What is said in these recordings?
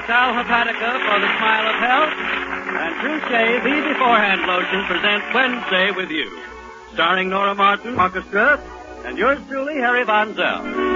Sal Hepatica for the Smile of Health, and True Be Beforehand Lotion presents Wednesday with You, starring Nora Martin, orchestra, and yours truly, Harry Von Zell.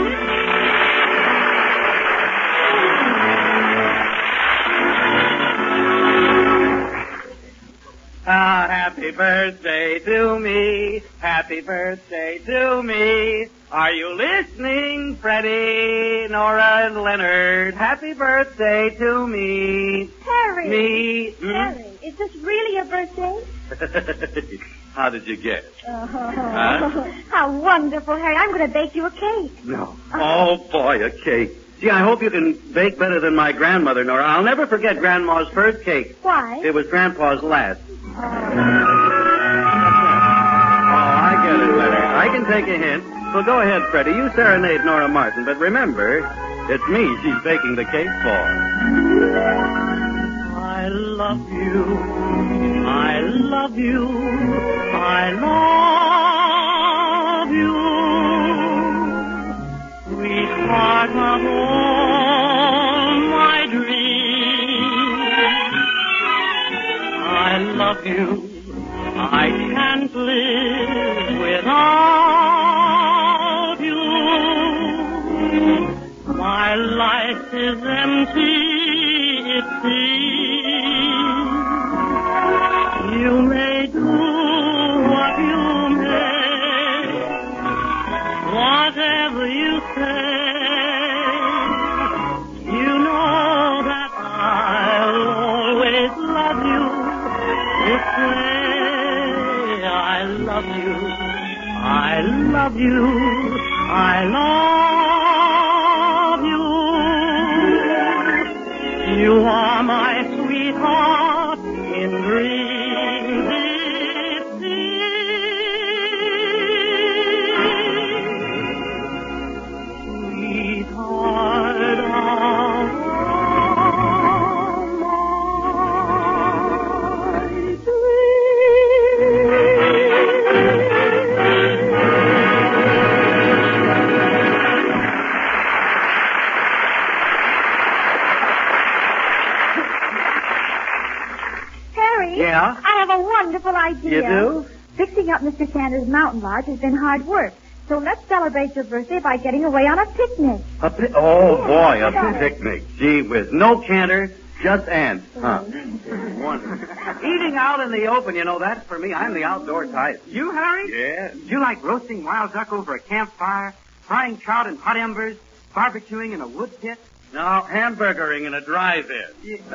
Happy birthday to me, happy birthday to me. Are you listening, Freddie, Nora, and Leonard? Happy birthday to me. Harry. Me. Harry, is this really your birthday? How did you guess? Oh, Huh? How wonderful, Harry. I'm going to bake you a cake. No. Oh, boy, a cake. Gee, I hope you can bake better than my grandmother, Nora. I'll never forget Grandma's first cake. Why? It was Grandpa's last. Oh, I get it, Leonard. I can take a hint. So go ahead, Freddie. You serenade Nora Martin. But remember, it's me she's baking the cake for. I love you. I love you. I love you. Sweetheart of all my dreams. I love you. I can't live without you. My life is empty, it seems. You may do what you may, whatever you say. You know that I'll always love you. This way, I love you, I love you, I love you. You are my sweetheart in dreams it seems. Sweetheart of Yeah? I have a wonderful idea. You do? Fixing up Mr. Sanders' mountain lodge has been hard work. So let's celebrate your birthday by getting away on a picnic. Oh, boy, a picnic. Gee whiz. No canter, just ants. Huh. Wonderful. Eating out in the open, you know, that's for me. I'm the outdoor type. You, Harry? Yeah. You like roasting wild duck over a campfire, frying trout in hot embers, barbecuing in a wood pit? No, hamburgering in a drive-in.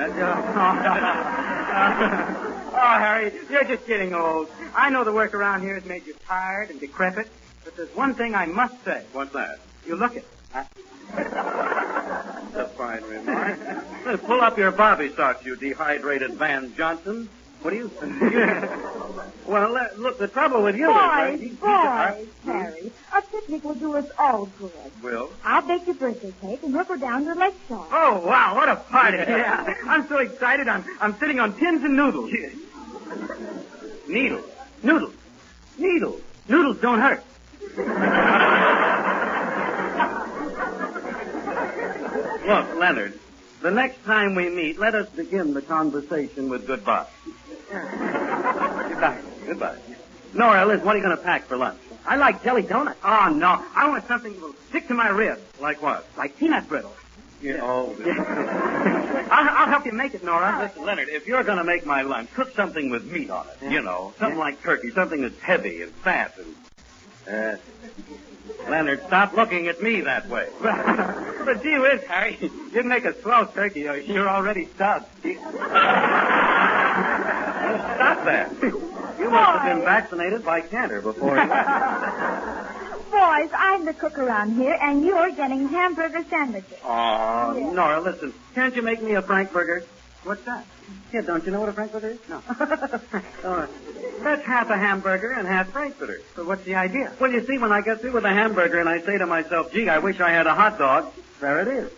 Oh, Harry, you're just getting old. I know the work around here has made you tired and decrepit, but there's one thing I must say. What's that? You look it. That's a fine remark. Pull up your bobby socks, you dehydrated Van Johnson. What do you think? Well, look, the trouble with you is... Harry, a picnic will do us all good. Will? I'll bake your birthday cake and we'll go down to the lake shore. Oh, wow, what a party. Yeah. I'm so excited, I'm sitting on tins and noodles. Needles. Noodles. Needles. Noodles don't hurt. Look, Leonard, the next time we meet, let us begin the conversation with goodbye. Goodbye. Goodbye. Nora, Liz, what are you going to pack for lunch? I like jelly donuts. Oh, no. I want something that will stick to my ribs. Like what? Like peanut brittle. Yeah. Oh, I'll help you make it, Nora. Listen, Leonard, if you're going to make my lunch, cook something with meat on it. You know, something like turkey, something that's heavy and fat and... Leonard, stop looking at me that way. But gee whiz, Harry, you'd make a swell turkey. You're already stuffed. Stop that. You must have been vaccinated by canter before you... Boys, I'm the cook around here, and you're getting hamburger sandwiches. Oh, yeah. Nora, listen. Can't you make me a Frankfurter? What's that? Kid, don't you know what a Frankfurter is? No. That's half a hamburger and half Frankfurter. So what's the idea? Well, you see, when I get through with a hamburger and I say to myself, gee, I wish I had a hot dog, there it is.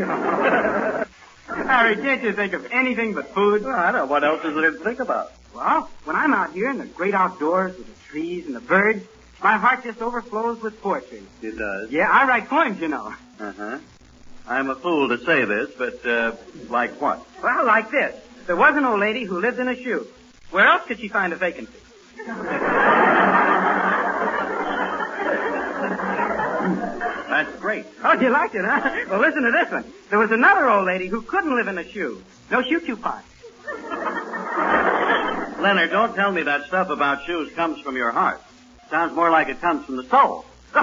Harry, can't you think of anything but food? Well, I don't know. What else is there to think about? Well, when I'm out here in the great outdoors with the trees and the birds, my heart just overflows with poetry. It does? Yeah, I write poems, you know. Uh-huh. I'm a fool to say this, but, like what? Well, like this. There was an old lady who lived in a shoe. Where else could she find a vacancy? That's great. Oh, you liked it, huh? Well, listen to this one. There was another old lady who couldn't live in a shoe. No shoe coupon. Leonard, don't tell me that stuff about shoes comes from your heart. Sounds more like it comes from the soul.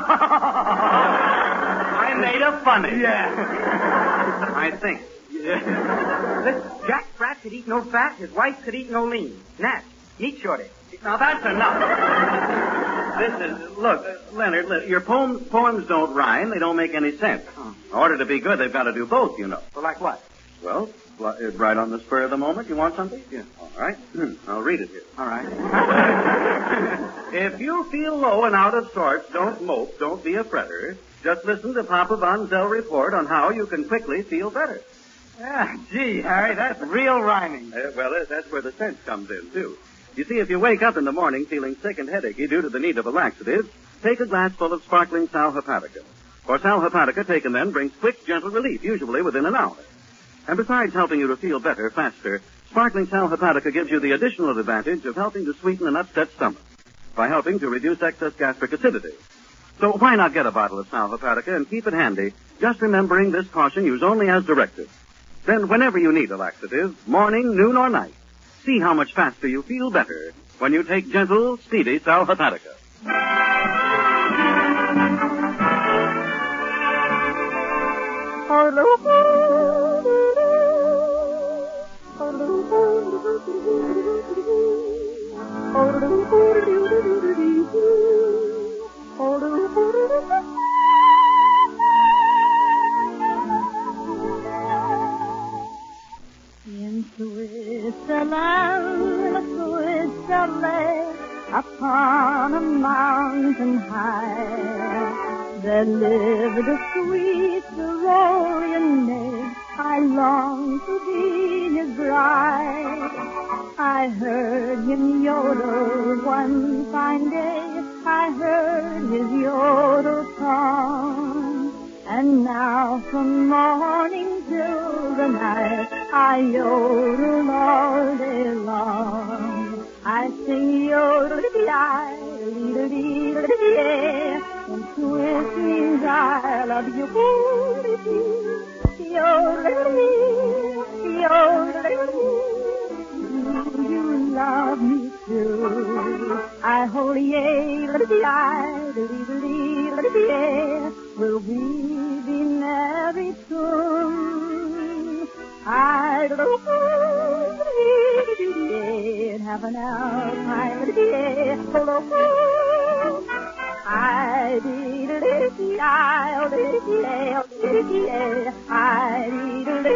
I made a funny. Yeah. I think. Yeah. Listen, Jack Sprat could eat no fat. His wife could eat no lean. Nat, meat shortage. Now that's enough. Look, Leonard, your poems don't rhyme. They don't make any sense. In order to be good, they've got to do both, you know. Well, like what? Well, right on the spur of the moment. You want something? Yeah. All right. I'll read it here. All right. If you feel low and out of sorts, don't mope. Don't be a fretter. Just listen to Papa Von Zell report on how you can quickly feel better. Ah, gee, Harry, that's real rhyming. That's where the sense comes in, too. You see, if you wake up in the morning feeling sick and headachy due to the need of a laxative, take a glass full of sparkling Sal Hepatica. For Sal Hepatica taken then brings quick, gentle relief, usually within an hour. And besides helping you to feel better faster, sparkling Sal Hepatica gives you the additional advantage of helping to sweeten an upset stomach by helping to reduce excess gastric acidity. So why not get a bottle of Sal Hepatica and keep it handy, just remembering this caution: use only as directed. Then whenever you need a laxative, morning, noon, or night, see how much faster you feel better when you take gentle, speedy Sal Hepatica. In Switzerland, Switzerland, upon a mountain high, there lived a sweet Tyrolean maid. I long to be his bride. I heard him yodel one fine day. I heard his yodel song. And now from morning till the night, I yodel all day long. I sing yodel-dee-dee-dee-dee-dee-dee, and Swiss means I love you. Yodel-dee, yodel-dee, you love me too. I hold yodel-dee-dee-dee-dee-dee, will we be married soon? I have an alpine day. I did it, I'll did it, I did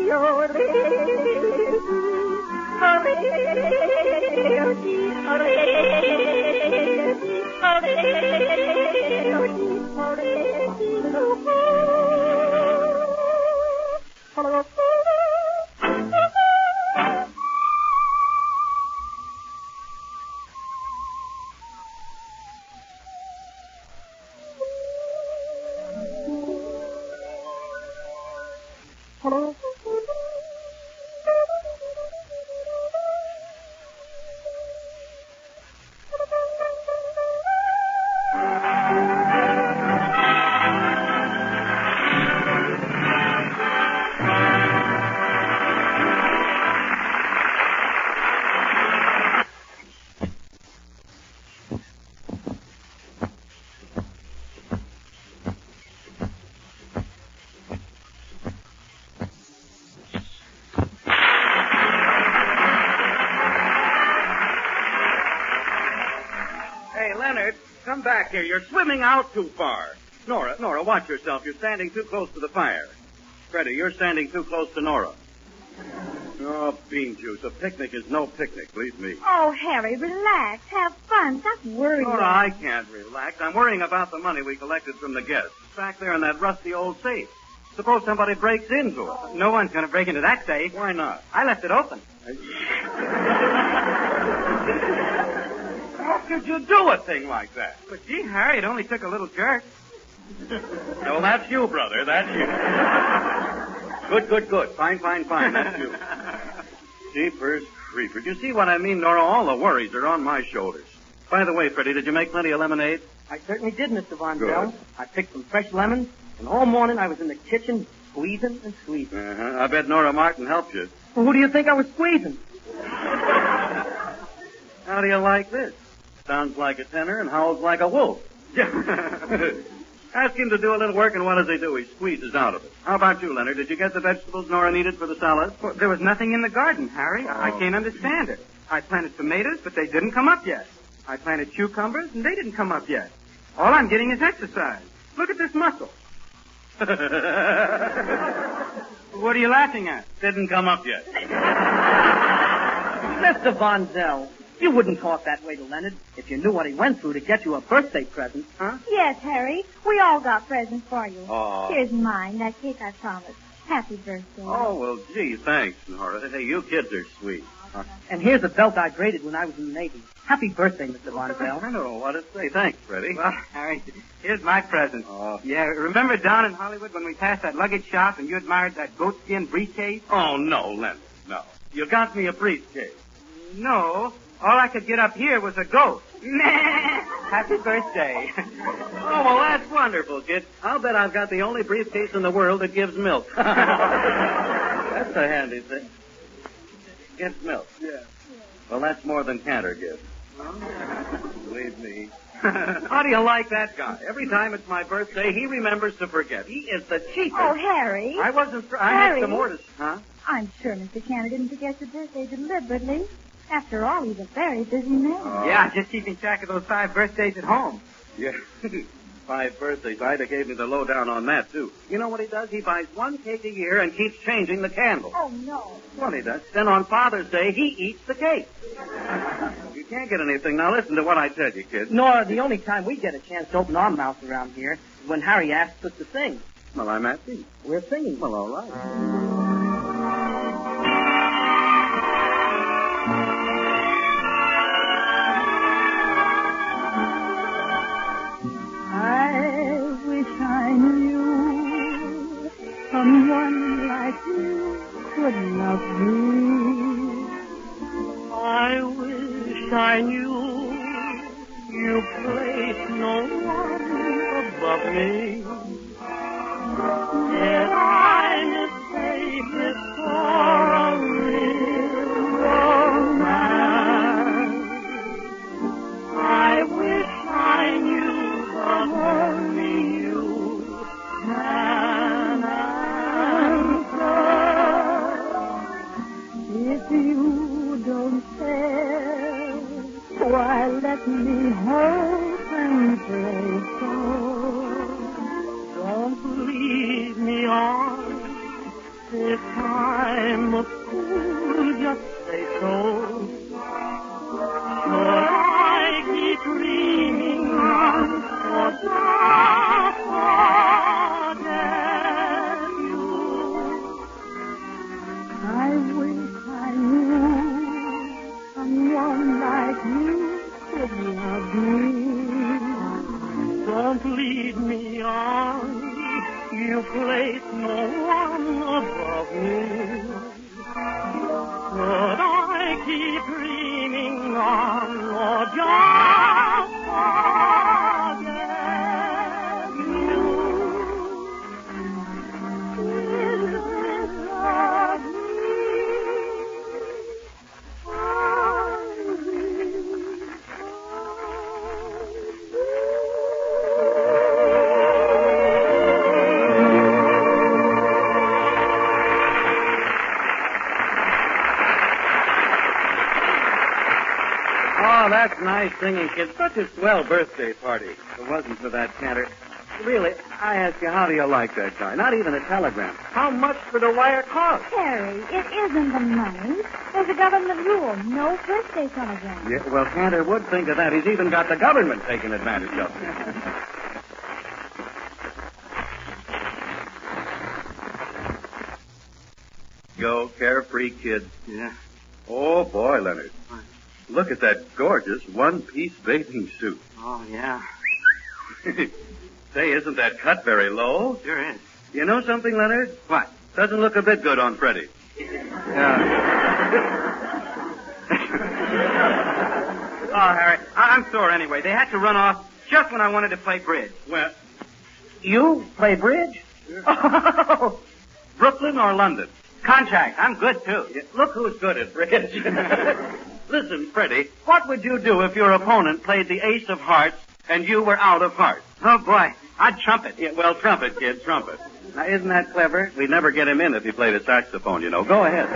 Leonard, come back here. You're swimming out too far. Nora, watch yourself. You're standing too close to the fire. Freddie, you're standing too close to Nora. Oh, bean juice. A picnic is no picnic, believe me. Oh, Harry, relax. Have fun. Stop worrying. Nora, I can't relax. I'm worrying about the money we collected from the guests. Back there in that rusty old safe. Suppose somebody breaks into it. No one's going to break into that safe. Why not? I left it open. How could you do a thing like that? But, gee, Harry, it only took a little jerk. No, that's you, brother. That's you. Good. Fine. That's you. Jeepers creepers. You see what I mean, Nora? All the worries are on my shoulders. By the way, Freddie, did you make plenty of lemonade? I certainly did, Mr. Von Good. Zell. I picked some fresh lemons, and all morning I was in the kitchen squeezing and squeezing. Uh-huh. I bet Nora Martin helped you. Well, who do you think I was squeezing? How do you like this? Sounds like a tenor and howls like a wolf. Ask him to do a little work, and what does he do? He squeezes out of it. How about you, Leonard? Did you get the vegetables Nora needed for the salad? Well, there was nothing in the garden, Harry. I can't understand it. I planted tomatoes, but they didn't come up yet. I planted cucumbers, and they didn't come up yet. All I'm getting is exercise. Look at this muscle. What are you laughing at? Didn't come up yet. Mr. Von Zell, you wouldn't talk that way to Leonard if you knew what he went through to get you a birthday present, huh? Yes, Harry. We all got presents for you. Oh. Here's mine, that cake I promised. Happy birthday. Oh, well, gee, thanks, Nora. Hey, you kids are sweet. And here's a belt I braided when I was in the Navy. Happy birthday, Mr. Von Zell. I don't know what to say. Thanks, Freddie. Well, Harry, here's my present. Oh. Yeah, remember down in Hollywood when we passed that luggage shop and you admired that goatskin briefcase? Oh, no, Leonard, no. You got me a briefcase. No. All I could get up here was a goat. Happy birthday. Oh, well, that's wonderful, kid. I'll bet I've got the only briefcase in the world that gives milk. That's a handy thing. Gives milk. Yeah. Well, that's more than Cantor gives. Believe me. How do you like that guy? Every time it's my birthday, he remembers to forget. He is the cheapest. Oh, Harry. I wasn't... I had Harry. some more to... Huh? I'm sure Mr. Cantor didn't forget your birthday deliberately. After all, he's a very busy man. Yeah, just keeping track of those 5 birthdays at home. Yeah. 5 birthdays. Ida gave me the lowdown on that, too. You know what he does? He buys 1 cake a year and keeps changing the candles. Oh, no. Well, he does. Then on Father's Day, he eats the cake. You can't get anything. Now, listen to what I tell you, kids. Nora, the only time we get a chance to open our mouths around here is when Harry asks us to sing. Well, I'm asking. We're singing. Well, all right. I wish I knew someone like you could love me. I wish I knew you place no one above me. Did I mistake this for a real romance? I wish I knew only you can answer. If you don't care, why let me hope and pray so. Don't lead me on. If I'm a fool, just say so. Should I keep dreaming on or just forget you? I wish I knew someone like you could love me. Don't lead me on. You place no one above me. Should I keep dreaming on or just forget you? Is this love Oh, that's nice singing, kids. Such a swell birthday party. If it wasn't for that Cantor. Really, I ask you, how do you like that guy? Not even a telegram. How much for the wire cost? Harry, it isn't the money. There's a government rule. No birthday telegram. Yeah, well, Cantor would think of that. He's even got the government taking advantage of it. Go, carefree kid. Yeah. Oh, boy, Leonard. Look at that gorgeous one-piece bathing suit. Oh, yeah. Say, isn't that cut very low? Sure is. You know something, Leonard? What? Doesn't look a bit good on Freddie. Oh, Harry, I'm sore anyway. They had to run off just when I wanted to play bridge. Well, You play bridge? Oh, Brooklyn or London? contact. I'm good, too. Yeah, look who's good at bridge. Listen, Freddie, what would you do if your opponent played the ace of hearts and you were out of hearts? Oh, boy. I'd trumpet. Yeah, well, trumpet, kid, trumpet. Now, isn't that clever? We'd never get him in if he played a saxophone, you know. Go ahead.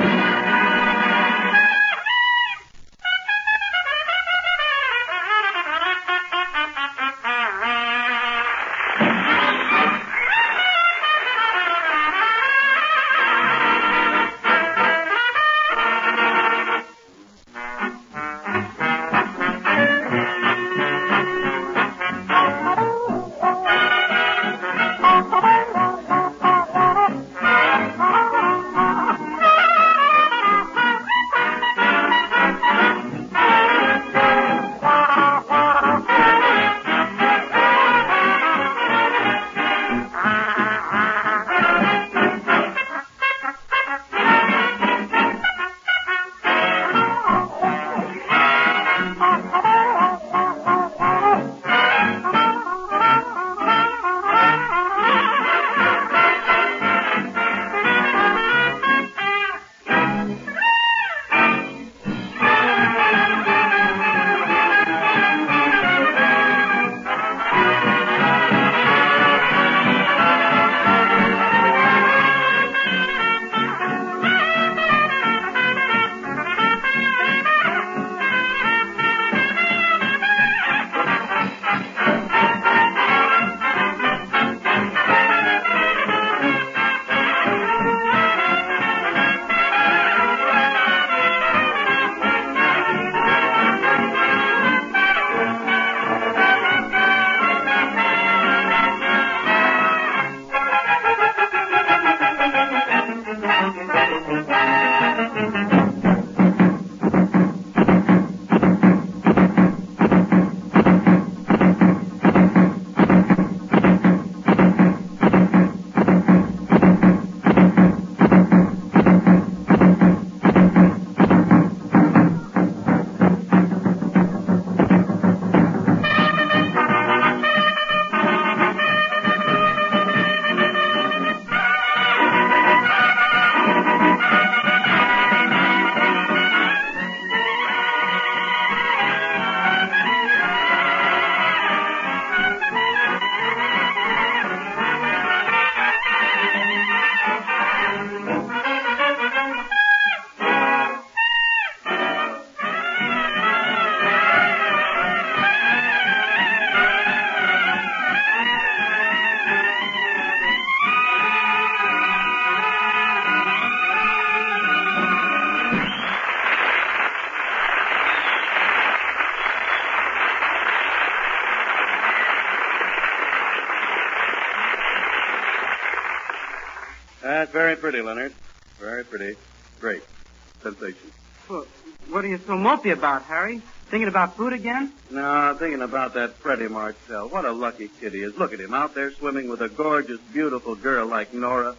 That's very pretty, Leonard. Very pretty. Great. Sensation. Well, what are you so mopey about, Harry? Thinking about food again? No, thinking about that Freddie Marcel. What a lucky kid he is. Look at him out there swimming with a gorgeous, beautiful girl like Nora.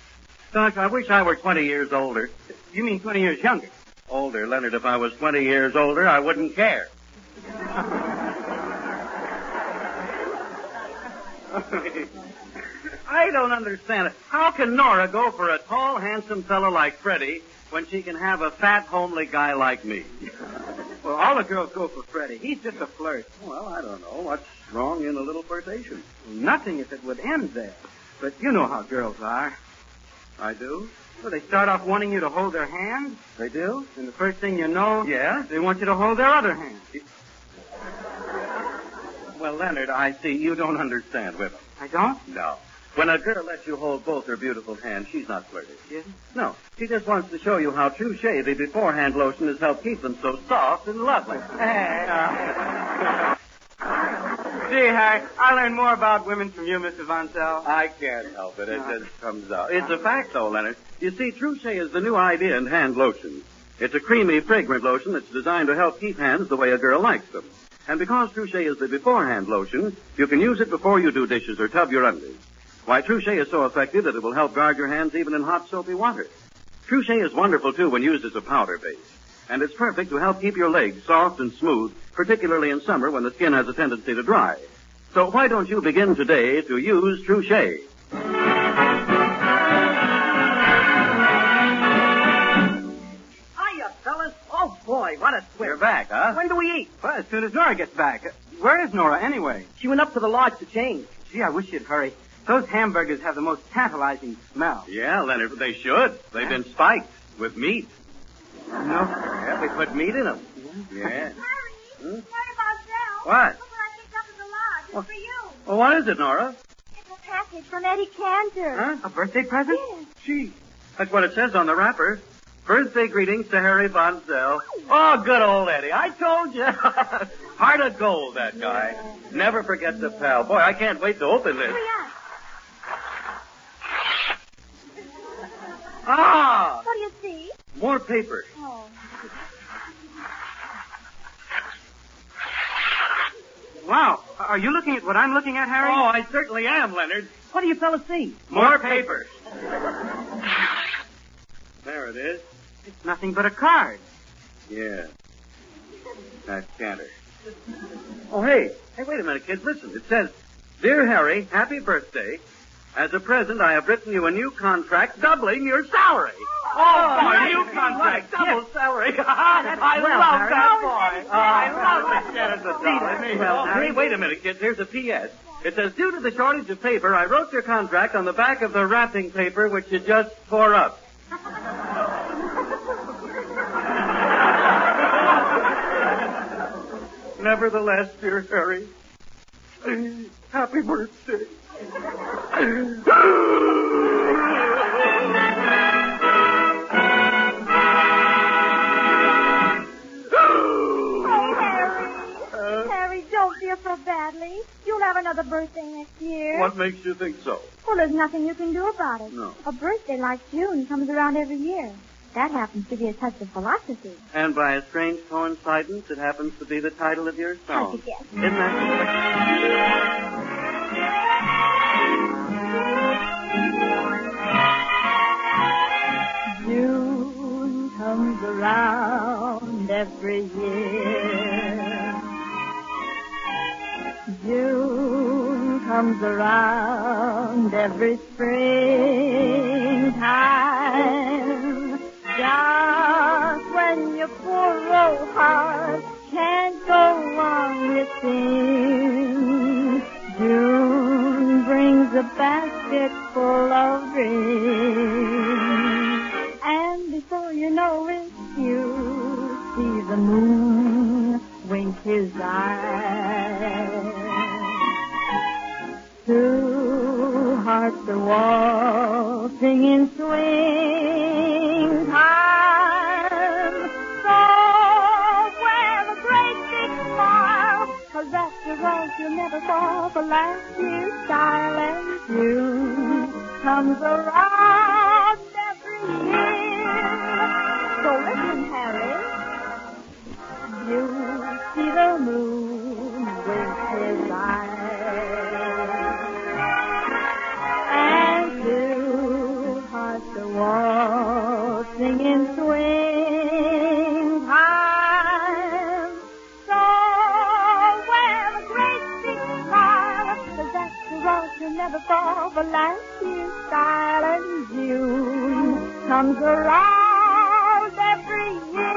Gosh, I wish I were 20 years older. You mean 20 years younger? Older, Leonard. If I was 20 years older, I wouldn't care. I don't understand it. How can Nora go for a tall, handsome fellow like Freddie when she can have a fat, homely guy like me? Well, all the girls go for Freddie. He's just a flirt. Well, I don't know. What's wrong in a little flirtation? Nothing if it would end there. But you know how girls are. I do? Well, they start off wanting you to hold their hand, They do? and the first thing you know, Yeah? they want you to hold their other hand. Well, Leonard, I see you don't understand women. I don't? No. When a girl lets you hold both her beautiful hands, she's not flirting. She isn't? No. She just wants to show you how Touche, the beforehand lotion, has helped keep them so soft and lovely. Gee, Harry, I learned more about women from you, Mr. Von Sell. I can't help it. It just comes out. It's a fact, though, Leonard. You see, Touche is the new idea in hand lotions. It's a creamy, fragrant lotion that's designed to help keep hands the way a girl likes them. And because Trouchet is the beforehand lotion, you can use it before you do dishes or tub your undies. Why, Trouchet is so effective that it will help guard your hands even in hot, soapy water. Trouchet is wonderful, too, when used as a powder base. And it's perfect to help keep your legs soft and smooth, particularly in summer when the skin has a tendency to dry. So why don't you begin today to use Trouchet? Hiya, fellas. Oh, boy, what a twist. You're back, huh? When do we eat? Well, as soon as Nora gets back. Where is Nora, anyway? She went up to the lodge to change. Gee, I wish you'd hurry. Those hamburgers have the most tantalizing smell. Yeah, Leonard, they should. They've been spiked with meat. No? Yeah, they put meat in them. Yeah. Harry, what about Zell? What? Look what I picked up at the lodge. It's for you. Well, what is it, Nora? It's a package from Eddie Cantor. Huh? A birthday present? Yes. Gee, that's what it says on the wrapper. Birthday greetings to Harry Von Zell. Oh, good old Eddie. I told you. Heart of gold, that guy. Never forgets a pal. Boy, I can't wait to open this. Hurry up. Ah! What do you see? More paper. Oh. Wow. Are you looking at what I'm looking at, Harry? Oh, I certainly am, Leonard. What do you fellas see? More paper. There it is. It's nothing but a card. Yeah. That's Cantor. Oh, hey, wait a minute, kids. Listen. It says, Dear Harry, happy birthday. As a present, I have written you a new contract doubling your salary. Oh, new contract, double salary. I well, love Harry. that Oh, boy. I love it. Cantor's a Well, dollar. Harry. Hey, wait a minute, kids. Here's a P.S. It says, due to the shortage of paper, I wrote your contract on the back of the wrapping paper which you just tore up. Nevertheless, dear Harry, happy birthday. Oh, Harry. Harry, don't feel so badly. You'll have another birthday next year. What makes you think so? Well, there's nothing you can do about it. No. A birthday like June comes around every year. That happens to be a touch of philosophy. And by a strange coincidence, it happens to be the title of your song. How'd you guess? Isn't that? June comes around every year. June comes around every springtime. Just when your poor old heart can't go on wishing, June brings a basket full of dreams. And before you know it, you see the moon wink his eye. Two hearts are waltzing in swing time. So wear a great big smile, 'cause after all you'll never fall for last year's style. And June comes around every year. So listen, Harry. You see the moon with his eyes. And two hearts are waltzing in swing time. So wear a great big smile, 'cause after all you'll never fall for last year's style. And June comes around every year.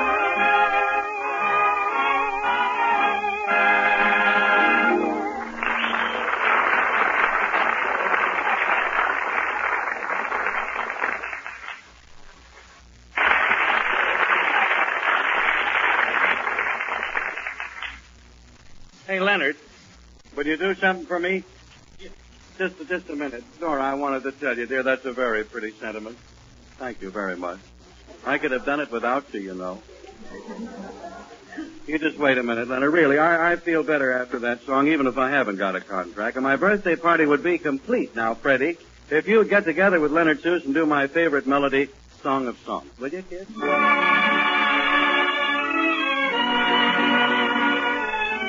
Hey, Leonard, would you do something for me? Just a minute. Nora, I wanted to tell you, dear, that's a very pretty sentiment. Thank you very much. I could have done it without you, you know. You just wait a minute, Leonard. Really, I feel better after that song, even if I haven't got a contract. And my birthday party would be complete now, Freddie, if you would get together with Leonard Seuss and do my favorite melody, Song of Songs. Will you, kid?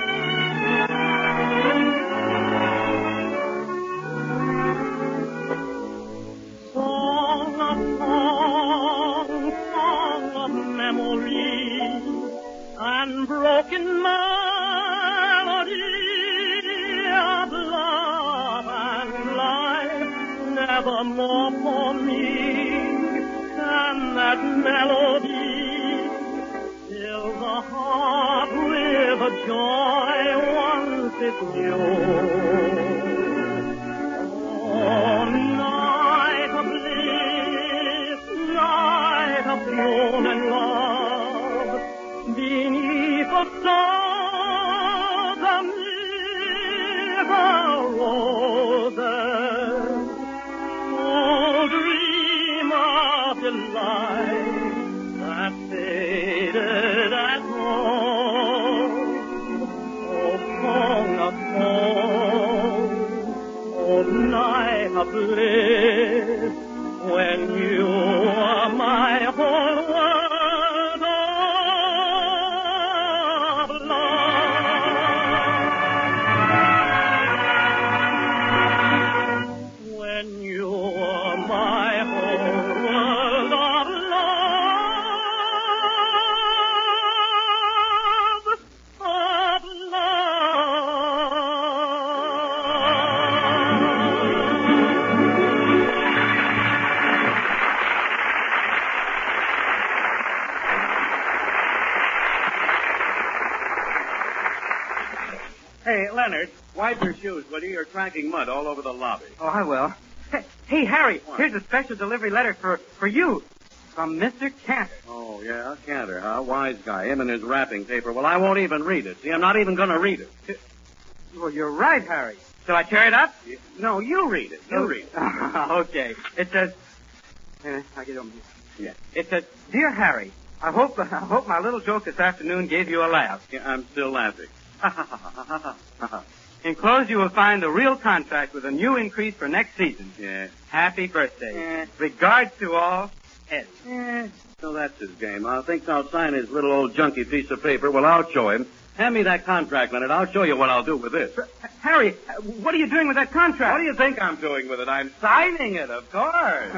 and broken melody of love and life. Nevermore for me can that melody fill the heart with a joy once it's new. Oh, night of bliss, night of moon and love, beneath the stars amid the roses. Oh, dream of delight that faded at home. Oh, song of song, oh, night of bliss, when you are my whole world of love. When you are my whole world of Hey, Leonard, wipe your shoes, will you? You're tracking mud all over the lobby. Oh, I will. Hey, Harry, What? here's a special delivery letter for you from Mr. Cantor. Oh, yeah, Cantor, huh? Wise guy. Him and his wrapping paper. Well, I won't even read it. See, I'm not even going to read it. Well, you're right, Harry. Shall I tear it up? No, you read it. You read it. Okay. It says, I'll get it over here. Yeah. It says, Dear Harry, I hope my little joke this afternoon gave you a laugh. Yeah, I'm still laughing. Enclosed, you will find the real contract with a new increase for next season. Yeah. Happy birthday. Yeah. Regards to all, Ed. So that's his game. I think I'll sign his little old junky piece of paper. Well, I'll show him. Hand me that contract, Leonard. I'll show you what I'll do with this. Harry, what are you doing with that contract? What do you think I'm doing with it? I'm signing it, of course.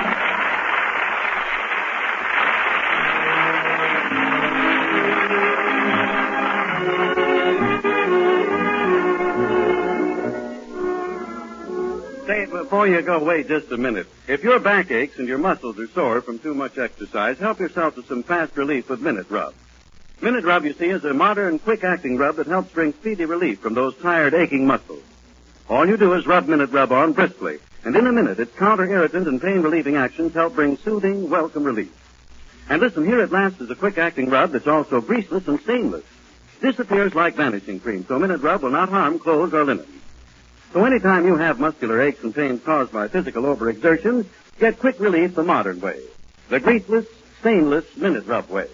Say, before you go, wait just a minute. If your back aches and your muscles are sore from too much exercise, help yourself to some fast relief with Minute Rub. Minute Rub, you see, is a modern, quick-acting rub that helps bring speedy relief from those tired, aching muscles. All you do is rub Minute Rub on briskly, and in a minute, its counter-irritant and pain-relieving actions help bring soothing, welcome relief. And listen, here at last is a quick-acting rub that's also greaseless and stainless. Disappears like vanishing cream, so Minute Rub will not harm clothes or linen. So anytime you have muscular aches and pains caused by physical overexertion, get quick relief the modern way. The greaseless, stainless Minute Rub way.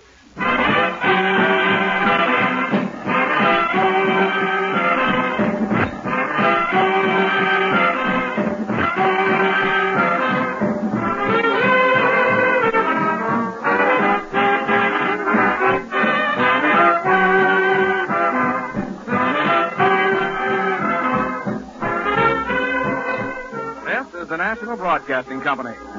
The National Broadcasting Company.